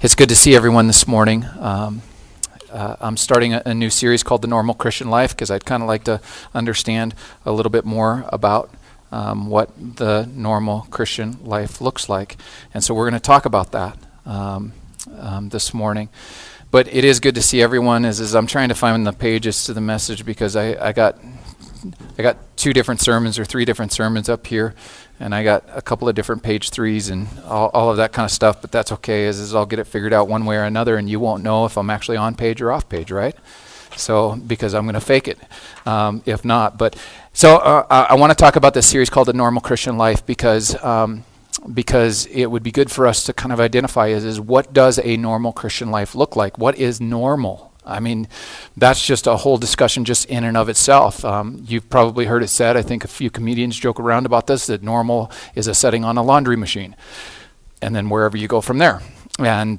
It's good to see everyone this morning. I'm starting a new series called The Normal Christian Life because I'd kind of like to understand a little bit more about what the normal Christian life looks like. And so we're going to talk about that this morning. But it is good to see everyone as I'm trying to find the pages to the message because I got two different sermons or three different sermons up here, and I got a couple of different page threes and all of that kind of stuff, but that's okay, as I'll get it figured out one way or another, and you won't know if I'm actually on page or off page, right? So, because I'm going to fake it, if not. But so I want to talk about this series called The Normal Christian Life because it would be good for us to kind of identify is what does a normal Christian life look like? What is normal? I mean, that's just a whole discussion just in and of itself. You've probably heard it said, I think a few comedians joke around about this, that normal is a setting on a laundry machine. And then wherever you go from there. And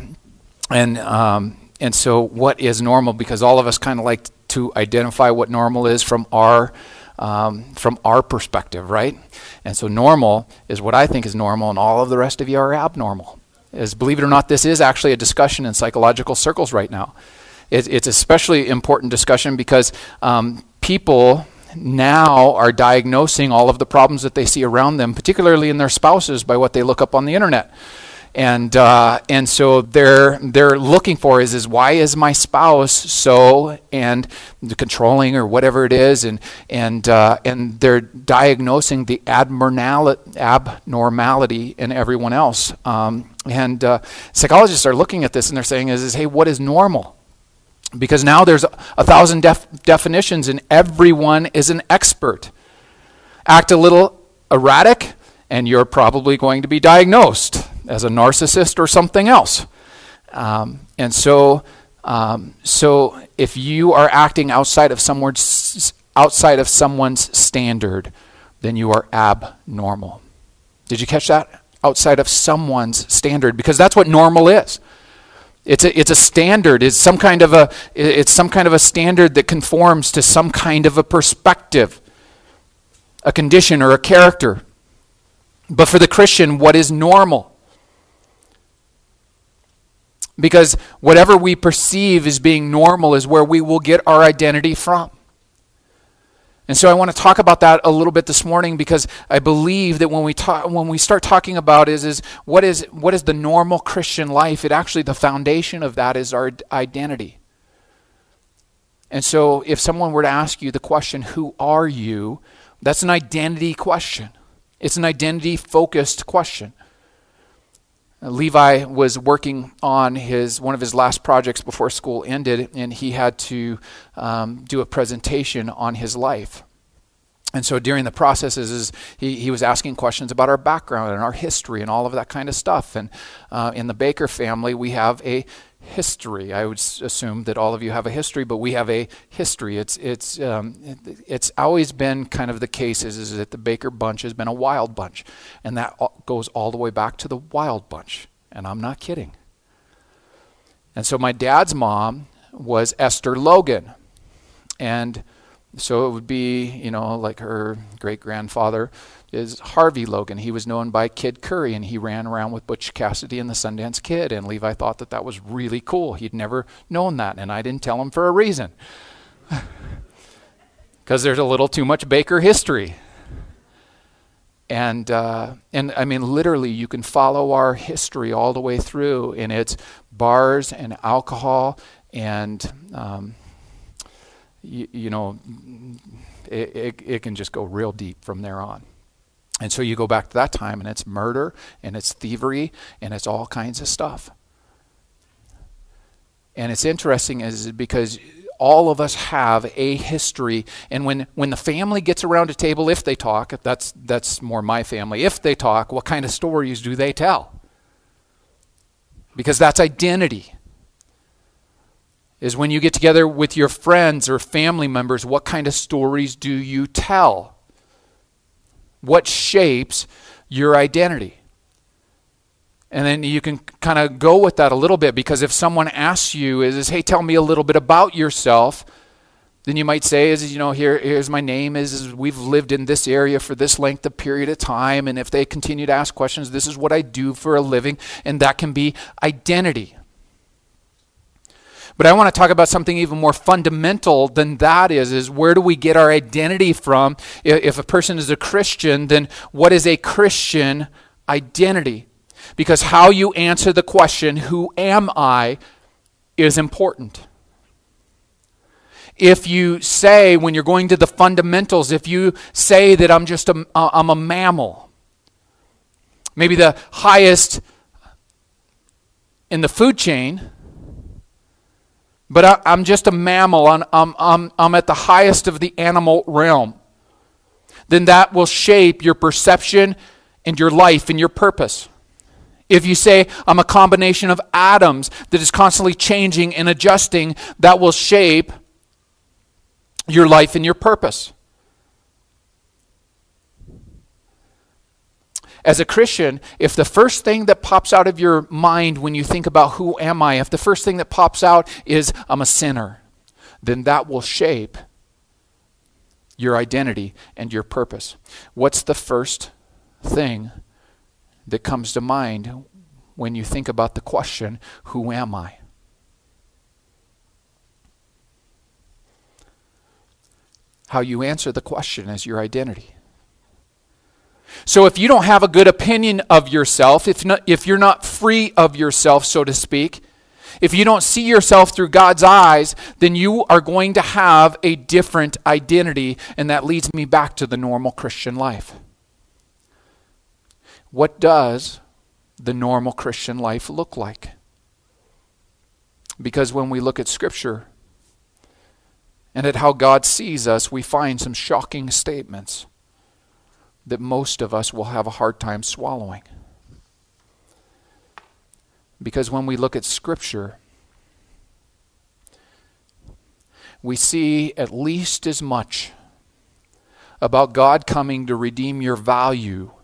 so what is normal? Because all of us kind of like to identify what normal is from our perspective, right? And so normal is what I think is normal, and all of the rest of you are abnormal. As believe it or not, this is actually a discussion in psychological circles right now. It's especially important discussion because people now are diagnosing all of the problems that they see around them, particularly in their spouses, by what they look up on the internet. And so they're looking for is why is my spouse so and the controlling or whatever it is, and they're diagnosing the abnormality in everyone else. And psychologists are looking at this and they're saying is hey, what is normal? Because now there's 1,000 definitions and everyone is an expert. Act a little erratic and you're probably going to be diagnosed as a narcissist or something else. So if you are acting outside of someone's standard, then you are abnormal. Did you catch that? Outside of someone's standard, because that's what normal is. It's a standard. It's some kind of a standard that conforms to some kind of a perspective, a condition or a character. But for the Christian, what is normal? Because whatever we perceive as being normal is where we will get our identity from. And so I want to talk about that a little bit this morning because I believe that when we start talking about is what is the normal Christian life, the foundation of that is our identity. And so if someone were to ask you the question, who are you? That's an identity question. It's an identity-focused question. Levi was working on one of his last projects before school ended, and he had to do a presentation on his life. And so during the processes, he was asking questions about our background and our history and all of that kind of stuff. And in the Baker family, we have a history. I would assume that all of you have a history, but we have a history. It's always been kind of the case is that the Baker bunch has been a wild bunch, and that goes all the way back to the Wild Bunch, and I'm not kidding. And so my dad's mom was Esther Logan, and so it would be, like her great-grandfather is Harvey Logan. He was known by Kid Curry, and he ran around with Butch Cassidy and the Sundance Kid, and Levi thought that was really cool. He'd never known that, and I didn't tell him for a reason. Because there's a little too much Baker history. And I mean, literally, you can follow our history all the way through, and it's bars and alcohol and it can just go real deep from there on. And so you go back to that time, and it's murder, and it's thievery, and it's all kinds of stuff. And it's interesting is because all of us have a history, and when the family gets around a table, if they talk, that's more my family, if they talk, what kind of stories do they tell? Because that's identity. Is when you get together with your friends or family members, what kind of stories do you tell? What shapes your identity? And then you can kind of go with that a little bit, because if someone asks you hey, tell me a little bit about yourself, Then you might say, here's my name, we've lived in this area for this length of period of time, and if they continue to ask questions, this is what I do for a living, and that can be identity. But I want to talk about something even more fundamental than that is where do we get our identity from? If a person is a Christian, then what is a Christian identity? Because how you answer the question, who am I, is important. If you say, when you're going to the fundamentals, if you say that I'm a mammal, maybe the highest in the food chain, but I'm just a mammal, I'm at the highest of the animal realm, then that will shape your perception and your life and your purpose. If you say, I'm a combination of atoms that is constantly changing and adjusting, that will shape your life and your purpose. As a Christian, if the first thing that pops out of your mind when you think about who am I, if the first thing that pops out is I'm a sinner, then that will shape your identity and your purpose. What's the first thing that comes to mind when you think about the question, who am I? How you answer the question is your identity. So if you don't have a good opinion of yourself, if you're not free of yourself, so to speak, if you don't see yourself through God's eyes, then you are going to have a different identity, and that leads me back to the normal Christian life. What does the normal Christian life look like? Because when we look at Scripture and at how God sees us, we find some shocking statements that most of us will have a hard time swallowing. Because when we look at Scripture, we see at least as much about God coming to redeem your value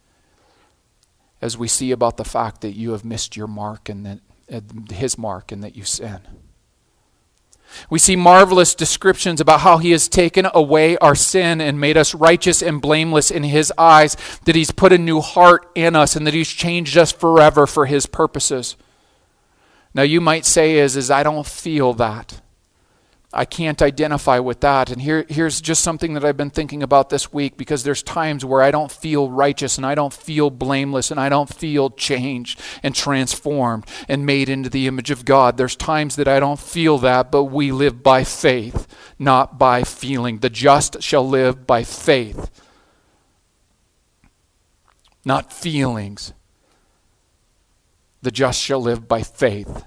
as we see about the fact that you have missed your mark and that His mark and that you sin. We see marvelous descriptions about how He has taken away our sin and made us righteous and blameless in His eyes, that He's put a new heart in us and that He's changed us forever for His purposes. Now you might say is I don't feel that. I can't identify with that. And here's just something that I've been thinking about this week, because there's times where I don't feel righteous and I don't feel blameless and I don't feel changed and transformed and made into the image of God. There's times that I don't feel that, but we live by faith, not by feeling. The just shall live by faith, not feelings. The just shall live by faith.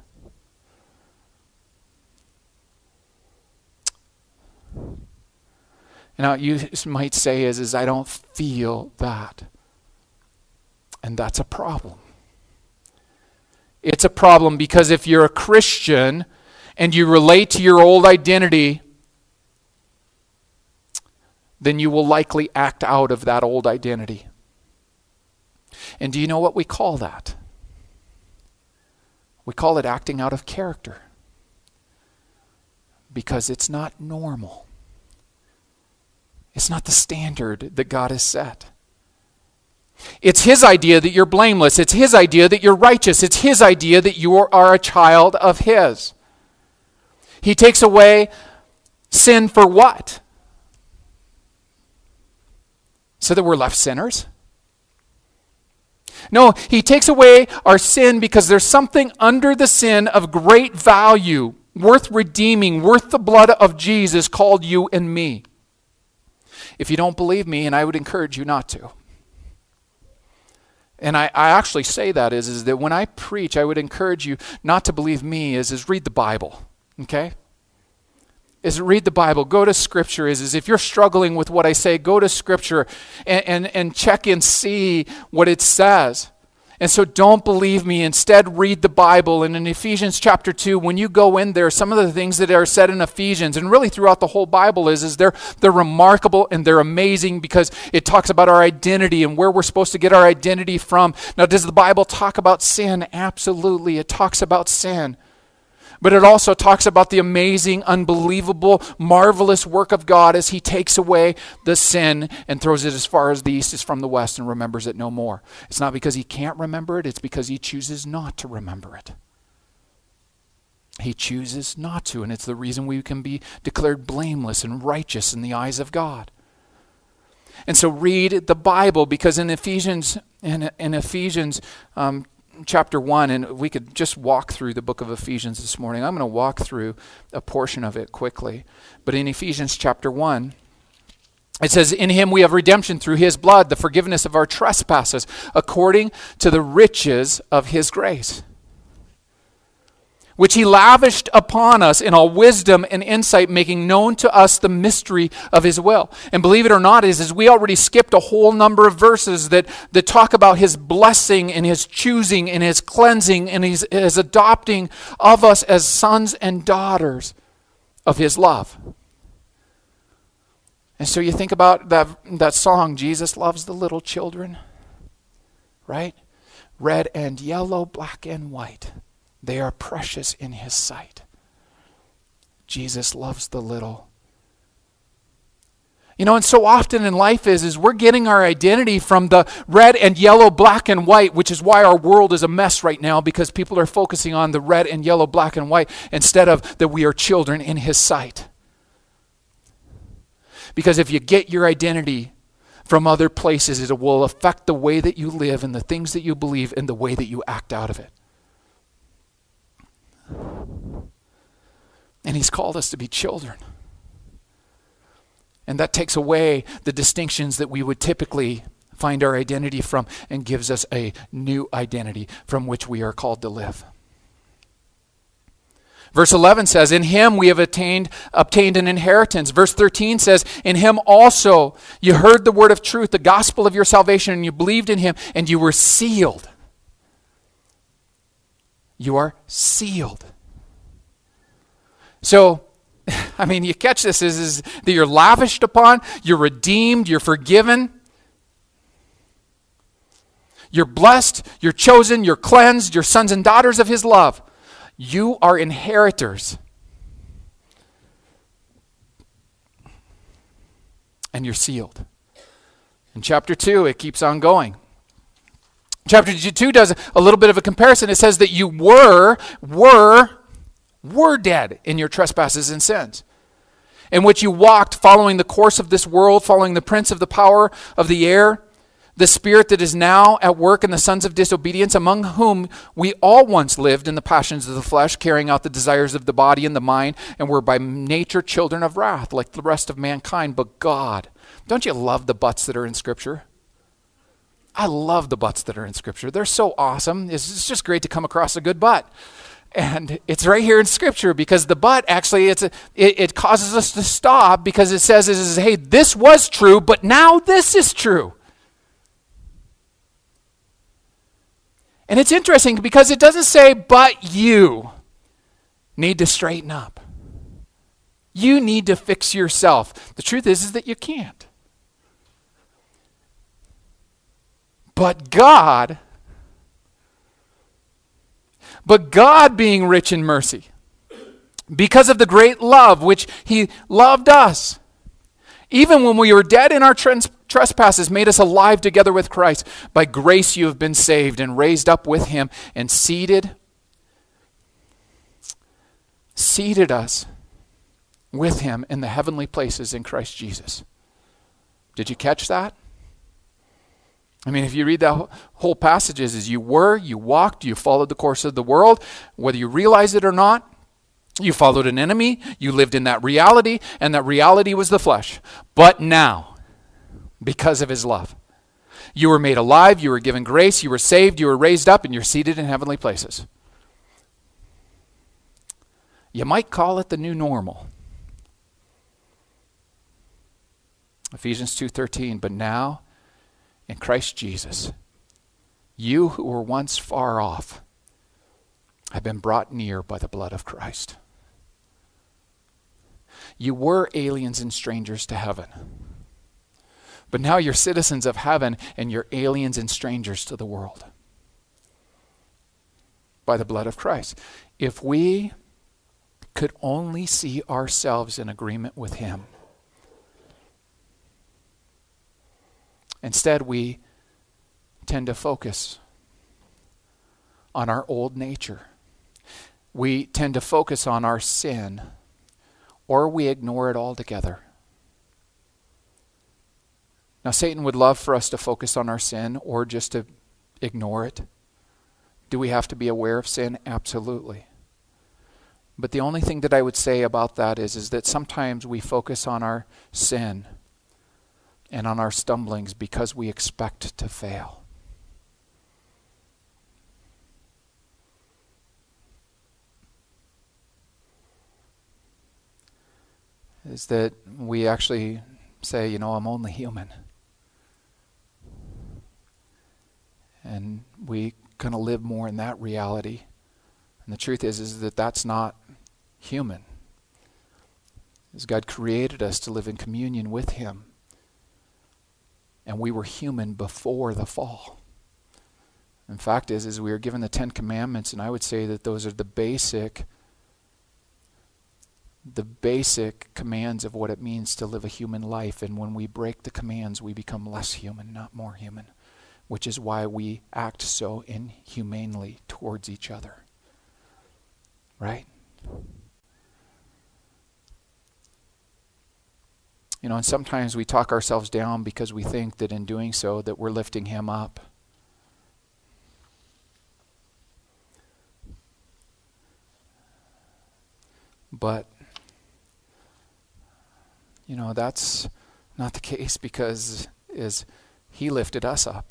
Now, you might say is I don't feel that. And that's a problem. It's a problem because if you're a Christian and you relate to your old identity, then you will likely act out of that old identity. And do you know what we call that? We call it acting out of character. Because it's not normal. It's not the standard that God has set. It's His idea that you're blameless. It's His idea that you're righteous. It's His idea that you are a child of His. He takes away sin for what? So that we're left sinners? No, He takes away our sin because there's something under the sin of great value, worth redeeming, worth the blood of Jesus, called you and me. If you don't believe me, and I would encourage you not to. And I actually say that is that when I preach, I would encourage you not to believe me, is read the Bible, okay? Is read the Bible, go to Scripture, is if you're struggling with what I say, go to Scripture and check and see what it says. And so don't believe me. Instead, read the Bible. And in Ephesians chapter 2, when you go in there, some of the things that are said in Ephesians, and really throughout the whole Bible, is they're remarkable and they're amazing because it talks about our identity and where we're supposed to get our identity from. Now, does the Bible talk about sin? Absolutely, it talks about sin. But it also talks about the amazing, unbelievable, marvelous work of God as he takes away the sin and throws it as far as the east is from the west and remembers it no more. It's not because he can't remember it, it's because he chooses not to remember it. He chooses not to, and it's the reason we can be declared blameless and righteous in the eyes of God. And so read the Bible, because in Ephesians chapter 1, and we could just walk through the book of Ephesians this morning. I'm going to walk through a portion of it quickly. But in Ephesians chapter 1, it says, "In him we have redemption through his blood, the forgiveness of our trespasses, according to the riches of his grace, which he lavished upon us in all wisdom and insight, making known to us the mystery of his will." And believe it or not, is we already skipped a whole number of verses that talk about his blessing and his choosing and his cleansing and his adopting of us as sons and daughters of his love. And so you think about that song, "Jesus loves the little children," right? Red and yellow, black and white. They are precious in his sight. Jesus loves the little. You know, and so often in life is we're getting our identity from the red and yellow, black and white, which is why our world is a mess right now, because people are focusing on the red and yellow, black and white, instead of that we are children in his sight. Because if you get your identity from other places, it will affect the way that you live and the things that you believe and the way that you act out of it. And he's called us to be children. And that takes away the distinctions that we would typically find our identity from and gives us a new identity from which we are called to live. Verse 11 says, "In him we have obtained an inheritance." Verse 13 says, "In him also you heard the word of truth, the gospel of your salvation, and you believed in him, and you were sealed." You are sealed. So, I mean, you catch this is that you're lavished upon, you're redeemed, you're forgiven, you're blessed, you're chosen, you're cleansed, you're sons and daughters of his love. You are inheritors. And you're sealed. In chapter 2, it keeps on going. Chapter 2 does a little bit of a comparison. It says that you were dead in your trespasses and sins, in which you walked following the course of this world, following the prince of the power of the air, the spirit that is now at work in the sons of disobedience, among whom we all once lived in the passions of the flesh, carrying out the desires of the body and the mind, and were by nature children of wrath, like the rest of mankind. But God, don't you love the buts that are in Scripture? I love the butts that are in Scripture. They're so awesome. It's just great to come across a good butt. And it's right here in Scripture, because the but actually, it causes us to stop, because it says, hey, this was true, but now this is true. And it's interesting because it doesn't say, but you need to straighten up. You need to fix yourself. The truth is that you can't. But God being rich in mercy, because of the great love which he loved us, even when we were dead in our trespasses, made us alive together with Christ. By grace you have been saved, and raised up with him, and seated us with him in the heavenly places in Christ Jesus. Did you catch that? I mean, if you read that whole passage, as you walked, you followed the course of the world, whether you realize it or not. You followed an enemy, you lived in that reality, and that reality was the flesh. But now, because of his love, you were made alive, you were given grace, you were saved, you were raised up, and you're seated in heavenly places. You might call it the new normal. Ephesians 2:13, but now, in Christ Jesus, you who were once far off have been brought near by the blood of Christ. You were aliens and strangers to heaven, but now you're citizens of heaven, and you're aliens and strangers to the world by the blood of Christ. If we could only see ourselves in agreement with him. Instead, we tend to focus on our old nature. We tend to focus on our sin, or we ignore it altogether. Now, Satan would love for us to focus on our sin or just to ignore it. Do we have to be aware of sin? Absolutely. But the only thing that I would say about that is that sometimes we focus on our sin and on our stumblings because we expect to fail. Is that we actually say, I'm only human. And we kind of live more in that reality. And the truth is that that's not human. As God created us to live in communion with him. And we were human before the fall. In fact is we were given the 10 Commandments, and I would say that those are the basic commands of what it means to live a human life. And when we break the commands, we become less human, not more human, which is why we act so inhumanely towards each other. Right? And sometimes we talk ourselves down because we think that in doing so that we're lifting him up. But that's not the case, because he lifted us up.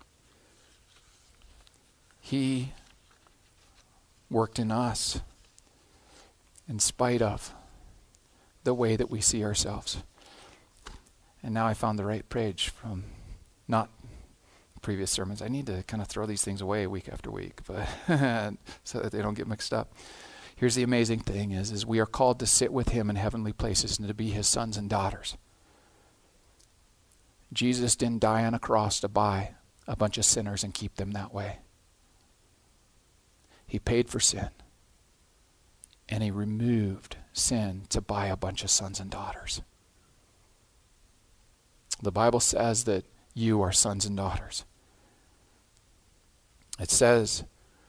He worked in us in spite of the way that we see ourselves. And now I found the right page from not previous sermons. I need to kind of throw these things away week after week, but so that they don't get mixed up. Here's the amazing thing is we are called to sit with him in heavenly places and to be his sons and daughters. Jesus didn't die on a cross to buy a bunch of sinners and keep them that way. He paid for sin. And he removed sin to buy a bunch of sons and daughters. The Bible says that you are sons and daughters. It says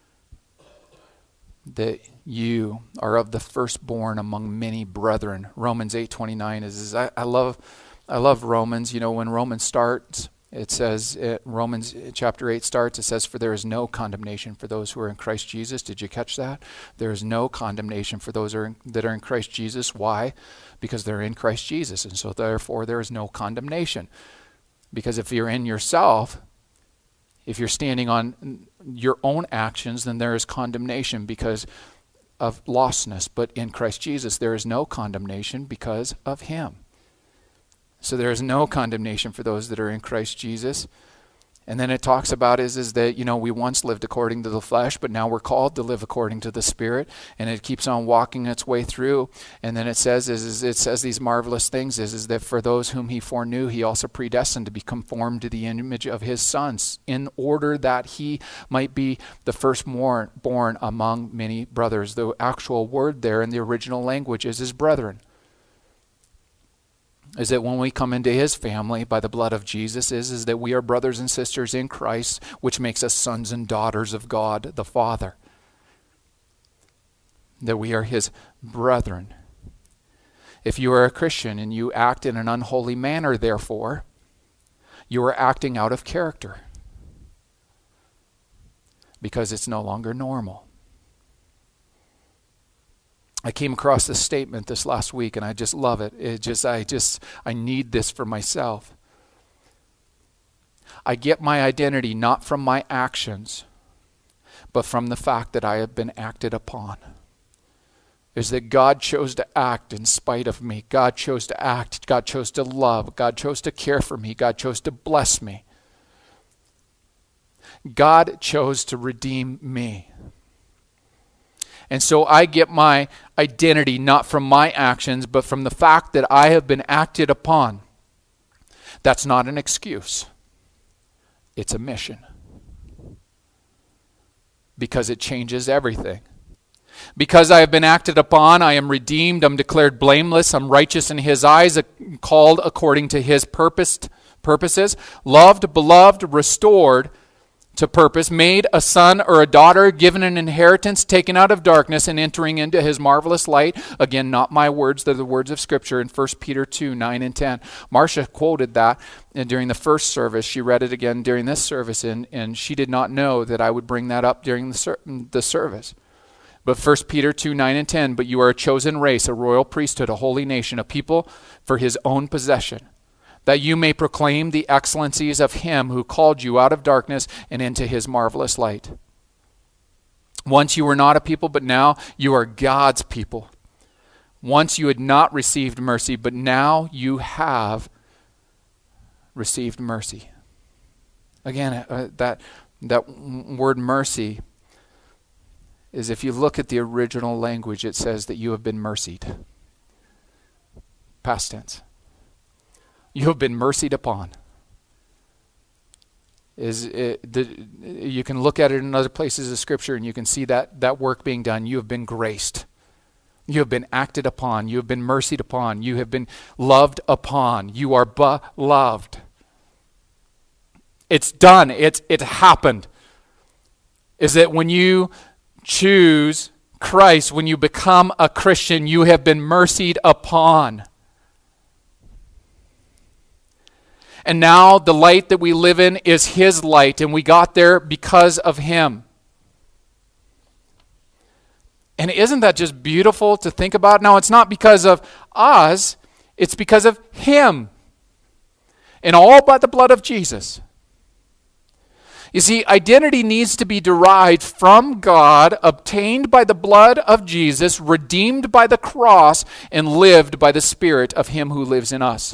that you are of the firstborn among many brethren. Romans 8:29 is I love Romans. When Romans starts, it says, Romans chapter 8 starts, it says, for there is no condemnation for those who are in Christ Jesus. Did you catch that? There is no condemnation for those that are in Christ Jesus. Why? Because they're in Christ Jesus. And so therefore there is no condemnation. Because if you're in yourself, if you're standing on your own actions, then there is condemnation because of lostness. But in Christ Jesus, there is no condemnation because of him. So there is no condemnation for those that are in Christ Jesus. And then it talks about is that, we once lived according to the flesh, but now we're called to live according to the Spirit. And it keeps on walking its way through. And then it says these marvelous things is that for those whom he foreknew, he also predestined to be conformed to the image of his sons, in order that he might be the firstborn among many brothers. The actual word there in the original language is brethren. Is that when we come into his family by the blood of Jesus is that we are brothers and sisters in Christ, which makes us sons and daughters of God the Father. That we are his brethren. If you are a Christian and you act in an unholy manner, therefore, you are acting out of character. Because it's no longer normal. I came across this statement this last week, and I just love it. I need this for myself. I get my identity not from my actions, but from the fact that I have been acted upon. Is that God chose to act in spite of me. God chose to act. God chose to love. God chose to care for me. God chose to bless me. God chose to redeem me. And so I get my identity not from my actions, but from the fact that I have been acted upon. That's not an excuse. It's a mission. Because it changes everything. Because I have been acted upon, I am redeemed, I'm declared blameless, I'm righteous in his eyes, called according to his purposes, loved, beloved, restored to purpose, made a son or a daughter, given an inheritance, taken out of darkness and entering into his marvelous light. Again, not my words, they're the words of Scripture in 1 Peter 2, 9 and 10. Marcia quoted that during the first service. She read it again during this service, and she did not know that I would bring that up during the service. But 1 Peter 2, 9 and 10, but you are a chosen race, a royal priesthood, a holy nation, a people for his own possession, that you may proclaim the excellencies of him who called you out of darkness and into his marvelous light. Once you were not a people, but now you are God's people. Once you had not received mercy, but now you have received mercy. Again, that word mercy is, if you look at the original language, it says that you have been mercied. Past tense. You have been mercied upon. You can look at it in other places of Scripture and you can see that work being done. You have been graced. You have been acted upon. You have been mercied upon. You have been loved upon. You are beloved. It's done. It happened. Is that when you choose Christ, when you become a Christian, you have been mercied upon. And now the light that we live in is his light, and we got there because of him. And isn't that just beautiful to think about? Now, it's not because of us, it's because of him. And all by the blood of Jesus. You see, identity needs to be derived from God, obtained by the blood of Jesus, redeemed by the cross, and lived by the Spirit of him who lives in us.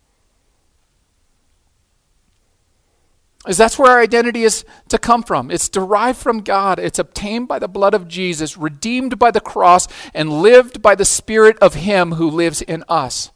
Is that's where our identity is to come from. It's derived from God. It's obtained by the blood of Jesus, redeemed by the cross, and lived by the Spirit of him who lives in us.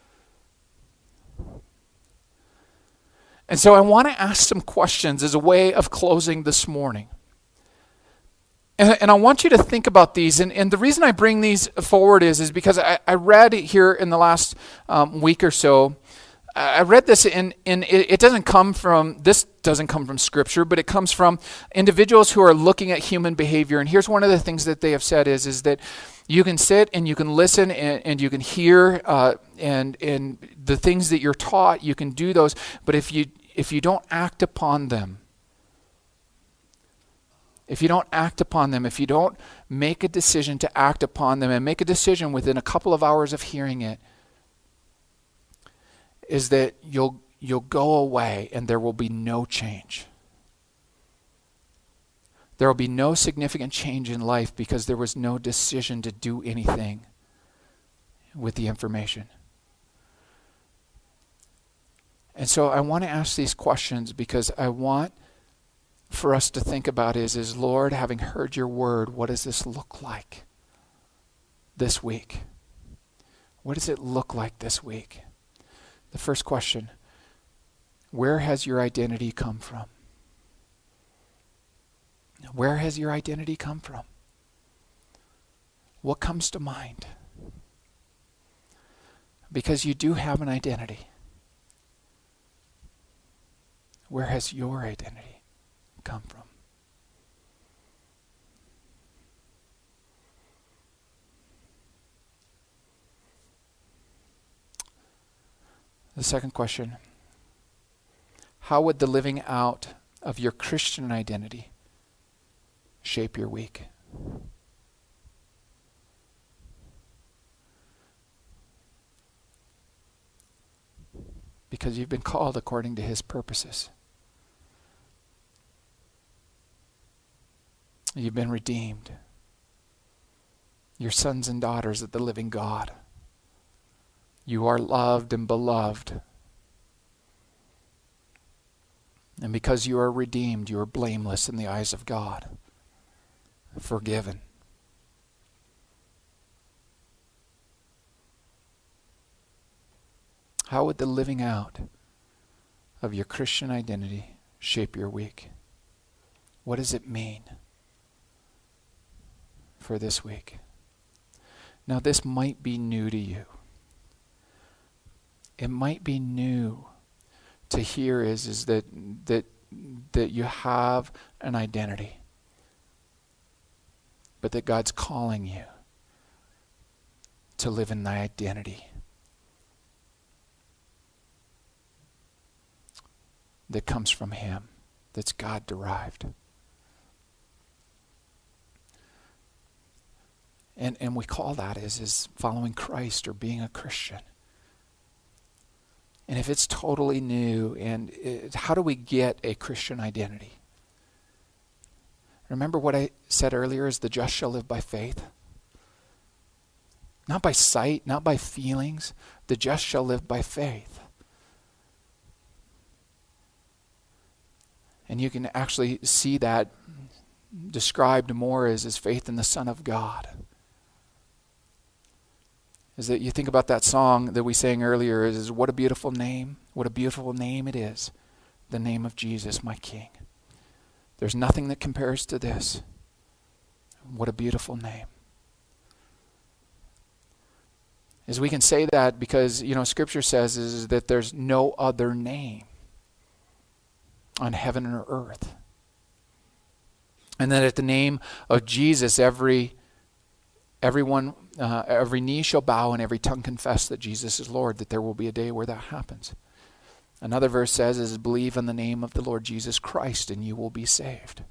And so I want to ask some questions as a way of closing this morning. And I want you to think about these. And the reason I bring these forward is because I read here in the last week or so, I read this, and it doesn't come from Scripture, but it comes from individuals who are looking at human behavior. And here's one of the things that they have said is that you can sit and you can listen and you can hear and the things that you're taught, you can do those. But if you don't act upon them, if you don't make a decision to act upon them and make a decision within a couple of hours of hearing it, is that you'll go away and there will be no change. There will be no significant change in life because there was no decision to do anything with the information. And so I want to ask these questions because I want for us to think about is Lord, having heard your word, what does this look like this week? What does it look like this week? The first question, where has your identity come from? Where has your identity come from? What comes to mind? Because you do have an identity. Where has your identity come from? The second question, how would the living out of your Christian identity shape your week? Because you've been called according to his purposes. You've been redeemed. You're sons and daughters of the living God. You are loved and beloved. And because you are redeemed, you are blameless in the eyes of God. Forgiven. How would the living out of your Christian identity shape your week? What does it mean for this week. Now, this might be new to you. It might be new to hear is that you have an identity, but that God's calling you to live in the identity that comes from Him, that's God-derived. And we call that is following Christ or being a Christian. And if it's totally new, how do we get a Christian identity? Remember what I said earlier is the just shall live by faith? Not by sight, not by feelings. The just shall live by faith. And you can actually see that described more as faith in the Son of God. Is that you think about that song that we sang earlier, is what a beautiful name. What a beautiful name it is. The name of Jesus, my King. There's nothing that compares to this. What a beautiful name. As we can say that because, Scripture says is that there's no other name on heaven or earth. And that at the name of Jesus, every knee shall bow and every tongue confess that Jesus is Lord, that there will be a day where that happens. Another verse says is believe in the name of the Lord Jesus Christ and you will be saved.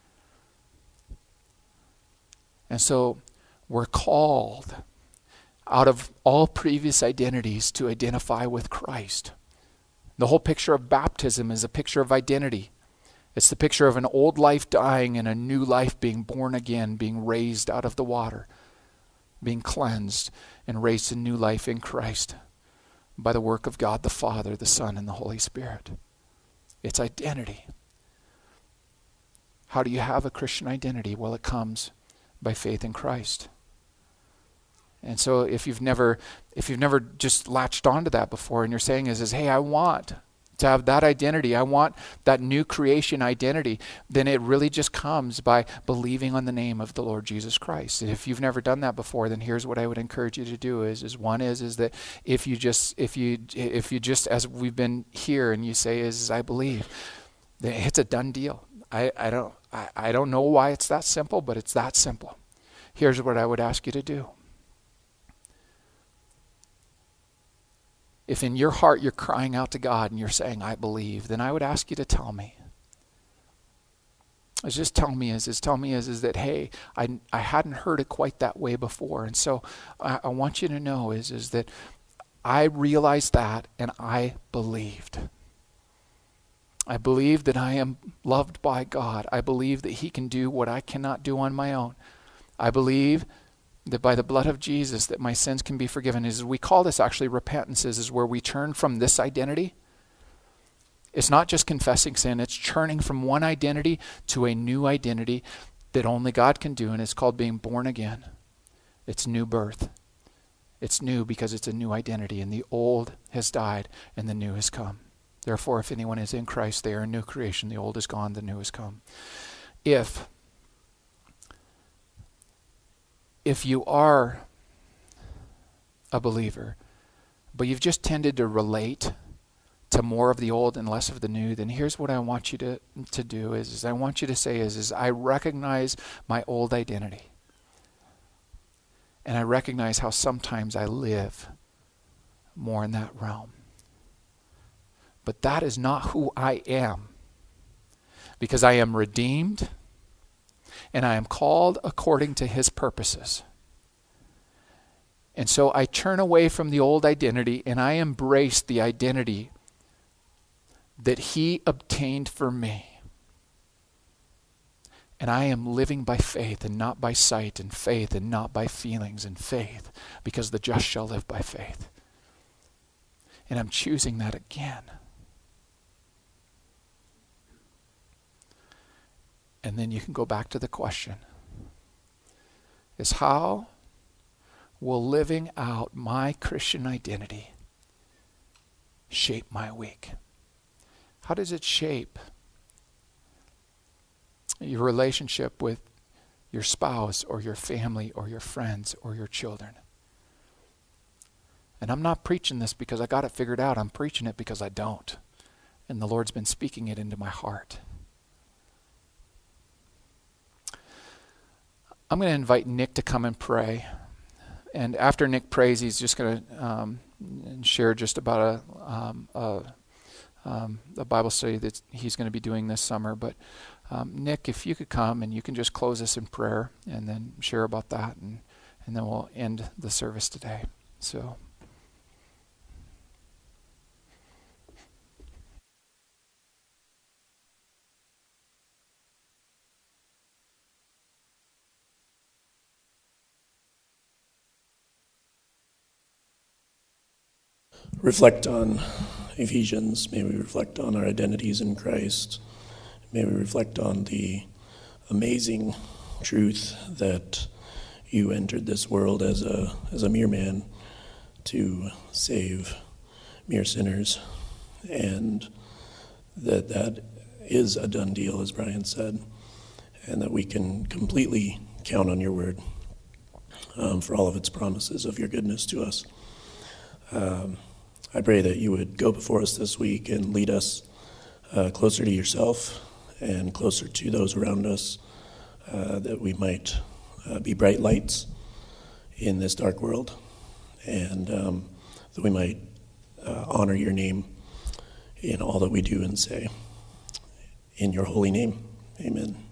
And so we're called out of all previous identities to identify with Christ. The whole picture of baptism is a picture of identity. It's the picture of an old life dying and a new life being born again, being raised out of the water, being cleansed and raised to new life in Christ by the work of God the Father, the Son, and the Holy Spirit. It's identity. How do you have a Christian identity? Well, it comes by faith in Christ. And so if you've never just latched onto that before and you're saying is hey, I want to have that identity, I want that new creation identity, then it really just comes by believing on the name of the Lord Jesus Christ. And if you've never done that before, then here's what I would encourage you to do is that if you just as we've been here and you say is I believe, then it's a done deal. I don't know why it's that simple, but it's that simple. Here's what I would ask you to do. If in your heart you're crying out to God and you're saying, I believe, then I would ask you to tell me. Just tell me is that, hey, I hadn't heard it quite that way before. And so I want you to know is that I realized that and I believed. I believe that I am loved by God. I believe that He can do what I cannot do on my own. I believe that by the blood of Jesus that my sins can be forgiven. We call this actually repentance, is where we turn from this identity. It's not just confessing sin, it's turning from one identity to a new identity that only God can do, and it's called being born again. It's new birth. It's new because it's a new identity, and the old has died and the new has come. Therefore, if anyone is in Christ, they are a new creation. The old is gone, the new has come. If you are a believer, but you've just tended to relate to more of the old and less of the new, then here's what I want you to do is I want you to say is I recognize my old identity. And I recognize how sometimes I live more in that realm. But that is not who I am. Because I am redeemed and I am called according to His purposes. And so I turn away from the old identity and I embrace the identity that He obtained for me. And I am living by faith and not by sight, and faith and not by feelings, and faith, because the just shall live by faith. And I'm choosing that again. And then you can go back to the question, is how will living out my Christian identity shape my week? How does it shape your relationship with your spouse or your family or your friends or your children. And I'm not preaching this because I got it figured out. I'm preaching it because I don't. And the Lord's been speaking it into my heart. I'm going to invite Nick to come and pray. And after Nick prays, he's just going to share just about a Bible study that he's going to be doing this summer. But Nick, if you could come and you can just close us in prayer and then share about that, and then we'll end the service today. So. Reflect on Ephesians. May we reflect on our identities in Christ. May we reflect on the amazing truth that you entered this world as a mere man to save mere sinners, and that is a done deal, as Brian said, and that we can completely count on your word for all of its promises of your goodness to us. I pray that you would go before us this week and lead us closer to yourself and closer to those around us, that we might be bright lights in this dark world, and that we might honor your name in all that we do and say. In your holy name, amen.